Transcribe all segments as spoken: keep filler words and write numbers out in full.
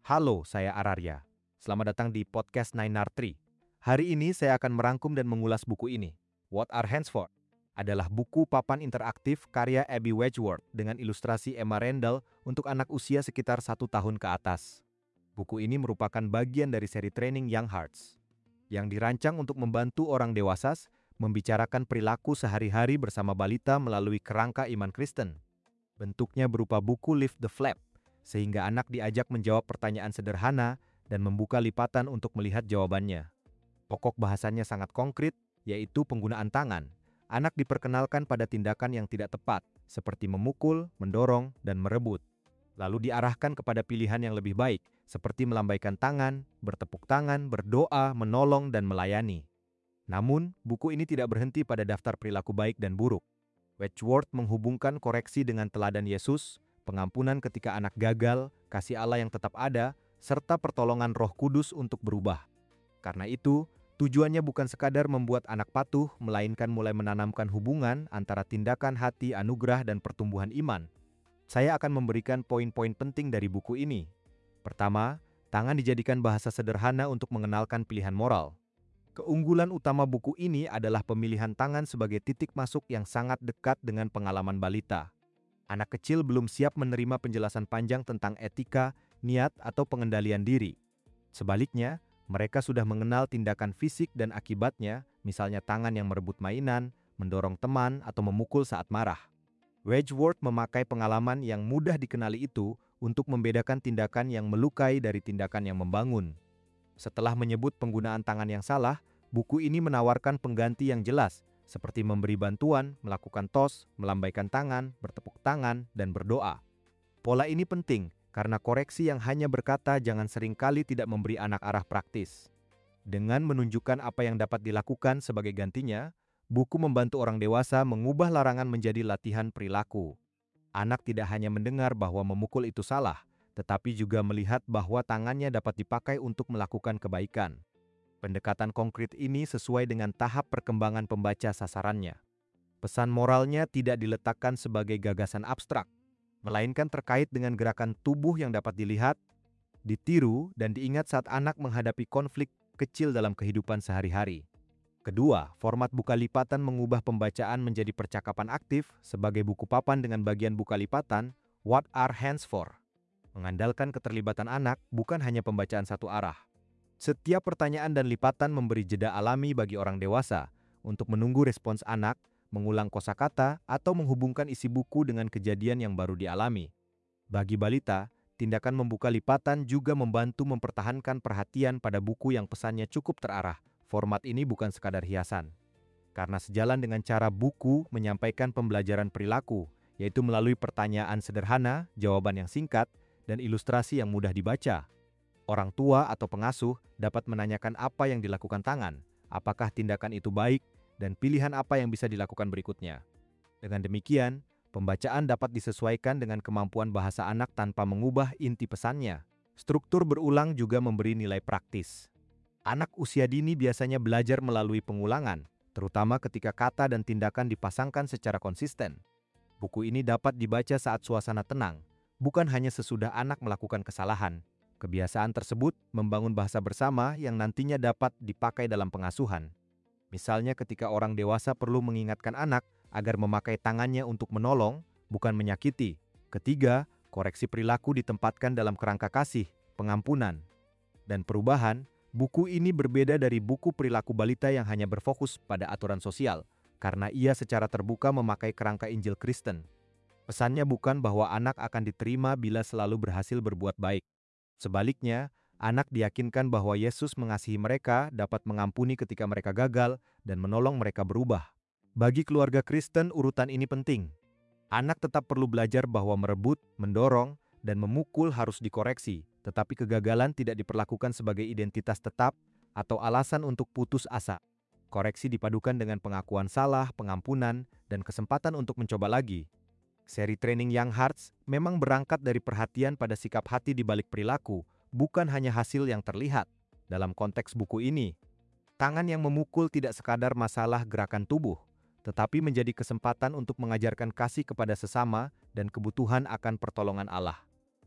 Halo, saya Ararya. Selamat datang di podcast Nine R Tree. Hari ini saya akan merangkum dan mengulas buku ini. What Are Hands For? Adalah buku papan interaktif karya Abby Wedgeworth dengan ilustrasi Emma Randall untuk anak usia sekitar satu tahun ke atas. Buku ini merupakan bagian dari seri training Young Hearts, yang dirancang untuk membantu orang dewasa membicarakan perilaku sehari-hari bersama balita melalui kerangka iman Kristen. Bentuknya berupa buku Lift the Flap, sehingga anak diajak menjawab pertanyaan sederhana dan membuka lipatan untuk melihat jawabannya. Pokok bahasannya sangat konkret, yaitu penggunaan tangan. Anak diperkenalkan pada tindakan yang tidak tepat, seperti memukul, mendorong, dan merebut. Lalu diarahkan kepada pilihan yang lebih baik, seperti melambaikan tangan, bertepuk tangan, berdoa, menolong, dan melayani. Namun, buku ini tidak berhenti pada daftar perilaku baik dan buruk. Wedgeworth menghubungkan koreksi dengan teladan Yesus, pengampunan ketika anak gagal, kasih Allah yang tetap ada, serta pertolongan Roh Kudus untuk berubah. Karena itu, tujuannya bukan sekadar membuat anak patuh, melainkan mulai menanamkan hubungan antara tindakan hati, anugerah, dan pertumbuhan iman. Saya akan memberikan poin-poin penting dari buku ini. Pertama, tangan dijadikan bahasa sederhana untuk mengenalkan pilihan moral. Keunggulan utama buku ini adalah pemilihan tangan sebagai titik masuk yang sangat dekat dengan pengalaman balita. Anak kecil belum siap menerima penjelasan panjang tentang etika, niat, atau pengendalian diri. Sebaliknya, mereka sudah mengenal tindakan fisik dan akibatnya, misalnya tangan yang merebut mainan, mendorong teman, atau memukul saat marah. Wedgeworth memakai pengalaman yang mudah dikenali itu untuk membedakan tindakan yang melukai dari tindakan yang membangun. Setelah menyebut penggunaan tangan yang salah, buku ini menawarkan pengganti yang jelas, seperti memberi bantuan, melakukan tos, melambaikan tangan, bertepuk tangan, dan berdoa. Pola ini penting karena koreksi yang hanya berkata jangan seringkali tidak memberi anak arah praktis. Dengan menunjukkan apa yang dapat dilakukan sebagai gantinya, buku membantu orang dewasa mengubah larangan menjadi latihan perilaku. Anak tidak hanya mendengar bahwa memukul itu salah, tetapi juga melihat bahwa tangannya dapat dipakai untuk melakukan kebaikan. Pendekatan konkret ini sesuai dengan tahap perkembangan pembaca sasarannya. Pesan moralnya tidak diletakkan sebagai gagasan abstrak, melainkan terkait dengan gerakan tubuh yang dapat dilihat, ditiru, dan diingat saat anak menghadapi konflik kecil dalam kehidupan sehari-hari. Kedua, format buka lipatan mengubah pembacaan menjadi percakapan aktif sebagai buku papan dengan bagian buka lipatan, What Are Hands For? Mengandalkan keterlibatan anak bukan hanya pembacaan satu arah. Setiap pertanyaan dan lipatan memberi jeda alami bagi orang dewasa untuk menunggu respons anak, mengulang kosakata, atau menghubungkan isi buku dengan kejadian yang baru dialami. Bagi balita, tindakan membuka lipatan juga membantu mempertahankan perhatian pada buku yang pesannya cukup terarah. Format ini bukan sekadar hiasan. Karena sejalan dengan cara buku menyampaikan pembelajaran perilaku, yaitu melalui pertanyaan sederhana, jawaban yang singkat, dan ilustrasi yang mudah dibaca. Orang tua atau pengasuh dapat menanyakan apa yang dilakukan tangan, apakah tindakan itu baik, dan pilihan apa yang bisa dilakukan berikutnya. Dengan demikian, pembacaan dapat disesuaikan dengan kemampuan bahasa anak tanpa mengubah inti pesannya. Struktur berulang juga memberi nilai praktis. Anak usia dini biasanya belajar melalui pengulangan, terutama ketika kata dan tindakan dipasangkan secara konsisten. Buku ini dapat dibaca saat suasana tenang, bukan hanya sesudah anak melakukan kesalahan. Kebiasaan tersebut membangun bahasa bersama yang nantinya dapat dipakai dalam pengasuhan. Misalnya ketika orang dewasa perlu mengingatkan anak agar memakai tangannya untuk menolong, bukan menyakiti. Ketiga, koreksi perilaku ditempatkan dalam kerangka kasih, pengampunan, dan perubahan. Buku ini berbeda dari buku perilaku balita yang hanya berfokus pada aturan sosial, karena ia secara terbuka memakai kerangka Injil Kristen. Pesannya bukan bahwa anak akan diterima bila selalu berhasil berbuat baik. Sebaliknya, anak diyakinkan bahwa Yesus mengasihi mereka, dapat mengampuni ketika mereka gagal, dan menolong mereka berubah. Bagi keluarga Kristen, urutan ini penting. Anak tetap perlu belajar bahwa merebut, mendorong, dan memukul harus dikoreksi, tetapi kegagalan tidak diperlakukan sebagai identitas tetap atau alasan untuk putus asa. Koreksi dipadukan dengan pengakuan salah, pengampunan, dan kesempatan untuk mencoba lagi. Seri training Young Hearts memang berangkat dari perhatian pada sikap hati di balik perilaku, bukan hanya hasil yang terlihat. Dalam konteks buku ini, tangan yang memukul tidak sekadar masalah gerakan tubuh, tetapi menjadi kesempatan untuk mengajarkan kasih kepada sesama dan kebutuhan akan pertolongan Allah.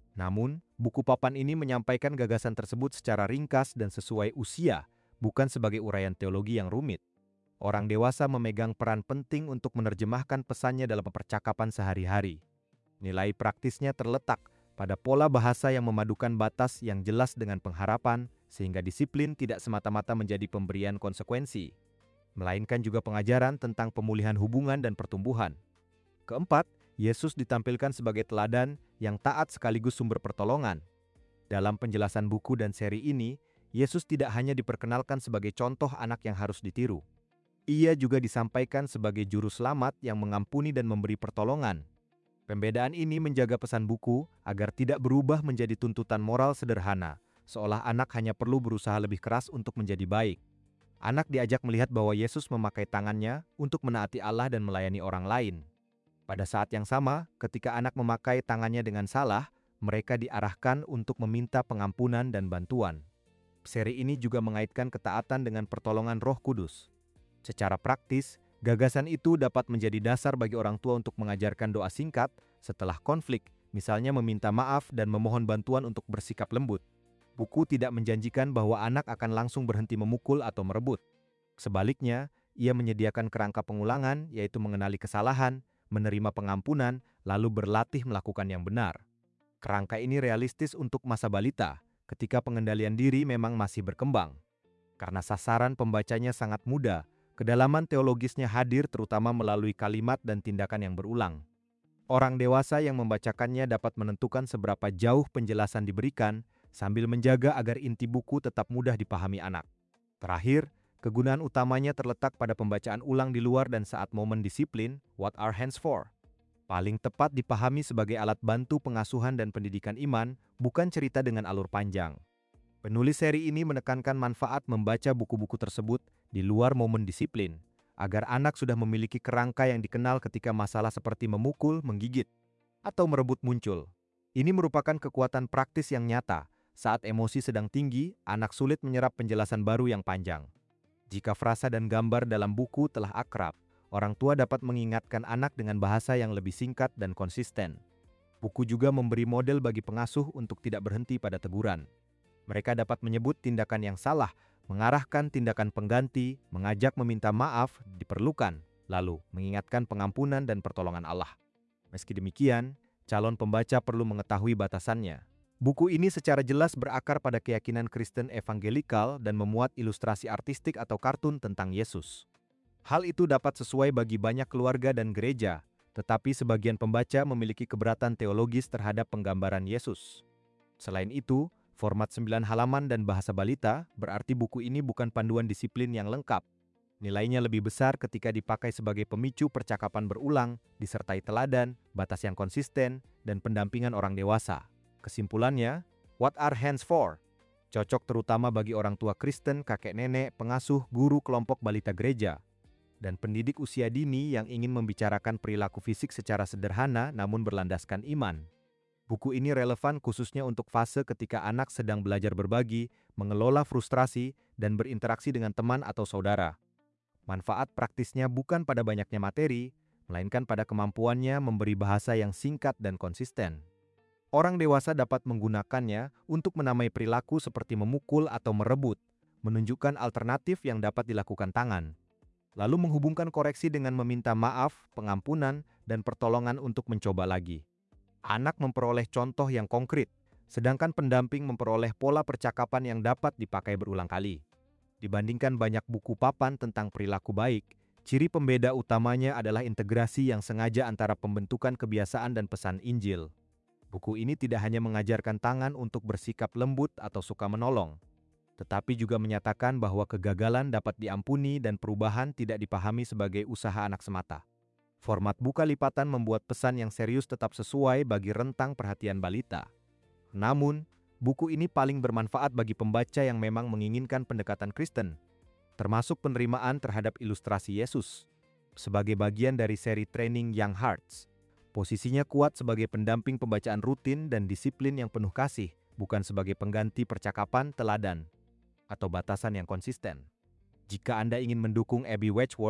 Namun, buku papan ini menyampaikan gagasan tersebut secara ringkas dan sesuai usia, bukan sebagai uraian teologi yang rumit. Orang dewasa memegang peran penting untuk menerjemahkan pesannya dalam percakapan sehari-hari. Nilai praktisnya terletak pada pola bahasa yang memadukan batas yang jelas dengan pengharapan, sehingga disiplin tidak semata-mata menjadi pemberian konsekuensi, melainkan juga pengajaran tentang pemulihan hubungan dan pertumbuhan. Keempat, Yesus ditampilkan sebagai teladan yang taat sekaligus sumber pertolongan. Dalam penjelasan buku dan seri ini, Yesus tidak hanya diperkenalkan sebagai contoh anak yang harus ditiru. Ia juga disampaikan sebagai juru selamat yang mengampuni dan memberi pertolongan. Pembedaan ini menjaga pesan buku agar tidak berubah menjadi tuntutan moral sederhana, seolah anak hanya perlu berusaha lebih keras untuk menjadi baik. Anak diajak melihat bahwa Yesus memakai tangannya untuk menaati Allah dan melayani orang lain. Pada saat yang sama, ketika anak memakai tangannya dengan salah, mereka diarahkan untuk meminta pengampunan dan bantuan. Seri ini juga mengaitkan ketaatan dengan pertolongan Roh Kudus. Secara praktis, gagasan itu dapat menjadi dasar bagi orang tua untuk mengajarkan doa singkat setelah konflik, misalnya meminta maaf dan memohon bantuan untuk bersikap lembut. Buku tidak menjanjikan bahwa anak akan langsung berhenti memukul atau merebut. Sebaliknya, ia menyediakan kerangka pengulangan, yaitu mengenali kesalahan, menerima pengampunan, lalu berlatih melakukan yang benar. Kerangka ini realistis untuk masa balita, ketika pengendalian diri memang masih berkembang. Karena sasaran pembacanya sangat muda, kedalaman teologisnya hadir terutama melalui kalimat dan tindakan yang berulang. Orang dewasa yang membacakannya dapat menentukan seberapa jauh penjelasan diberikan, sambil menjaga agar inti buku tetap mudah dipahami anak. Terakhir, kegunaan utamanya terletak pada pembacaan ulang di luar dan saat momen disiplin, What Are Hands For? Paling tepat dipahami sebagai alat bantu pengasuhan dan pendidikan iman, bukan cerita dengan alur panjang. Penulis seri ini menekankan manfaat membaca buku-buku tersebut di luar momen disiplin, agar anak sudah memiliki kerangka yang dikenal ketika masalah seperti memukul, menggigit, atau merebut muncul. Ini merupakan kekuatan praktis yang nyata. Saat emosi sedang tinggi, anak sulit menyerap penjelasan baru yang panjang. Jika frasa dan gambar dalam buku telah akrab, orang tua dapat mengingatkan anak dengan bahasa yang lebih singkat dan konsisten. Buku juga memberi model bagi pengasuh untuk tidak berhenti pada teguran. Mereka dapat menyebut tindakan yang salah, mengarahkan tindakan pengganti, mengajak meminta maaf diperlukan, lalu mengingatkan pengampunan dan pertolongan Allah. Meski demikian, calon pembaca perlu mengetahui batasannya. Buku ini secara jelas berakar pada keyakinan Kristen evangelikal dan memuat ilustrasi artistik atau kartun tentang Yesus. Hal itu dapat sesuai bagi banyak keluarga dan gereja, tetapi sebagian pembaca memiliki keberatan teologis terhadap penggambaran Yesus. Selain itu, format sembilan halaman dan bahasa balita berarti buku ini bukan panduan disiplin yang lengkap. Nilainya lebih besar ketika dipakai sebagai pemicu percakapan berulang, disertai teladan, batas yang konsisten, dan pendampingan orang dewasa. Kesimpulannya, What Are Hands For? Cocok terutama bagi orang tua Kristen, kakek nenek, pengasuh, guru kelompok balita gereja, dan pendidik usia dini yang ingin membicarakan perilaku fisik secara sederhana namun berlandaskan iman. Buku ini relevan khususnya untuk fase ketika anak sedang belajar berbagi, mengelola frustrasi, dan berinteraksi dengan teman atau saudara. Manfaat praktisnya bukan pada banyaknya materi, melainkan pada kemampuannya memberi bahasa yang singkat dan konsisten. Orang dewasa dapat menggunakannya untuk menamai perilaku seperti memukul atau merebut, menunjukkan alternatif yang dapat dilakukan tangan, lalu menghubungkan koreksi dengan meminta maaf, pengampunan, dan pertolongan untuk mencoba lagi. Anak memperoleh contoh yang konkret, sedangkan pendamping memperoleh pola percakapan yang dapat dipakai berulang kali. Dibandingkan banyak buku papan tentang perilaku baik, ciri pembeda utamanya adalah integrasi yang sengaja antara pembentukan kebiasaan dan pesan Injil. Buku ini tidak hanya mengajarkan tangan untuk bersikap lembut atau suka menolong, tetapi juga menyatakan bahwa kegagalan dapat diampuni dan perubahan tidak dipahami sebagai usaha anak semata. Format buka lipatan membuat pesan yang serius tetap sesuai bagi rentang perhatian balita. Namun, buku ini paling bermanfaat bagi pembaca yang memang menginginkan pendekatan Kristen, termasuk penerimaan terhadap ilustrasi Yesus. Sebagai bagian dari seri training Young Hearts, posisinya kuat sebagai pendamping pembacaan rutin dan disiplin yang penuh kasih, bukan sebagai pengganti percakapan teladan atau batasan yang konsisten. Jika Anda ingin mendukung Abby Wedgeworth,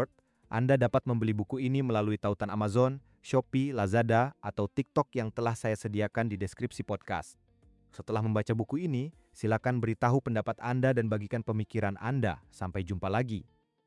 Anda dapat membeli buku ini melalui tautan Amazon, Shopee, Lazada, atau TikTok yang telah saya sediakan di deskripsi podcast. Setelah membaca buku ini, silakan beritahu pendapat Anda dan bagikan pemikiran Anda. Sampai jumpa lagi.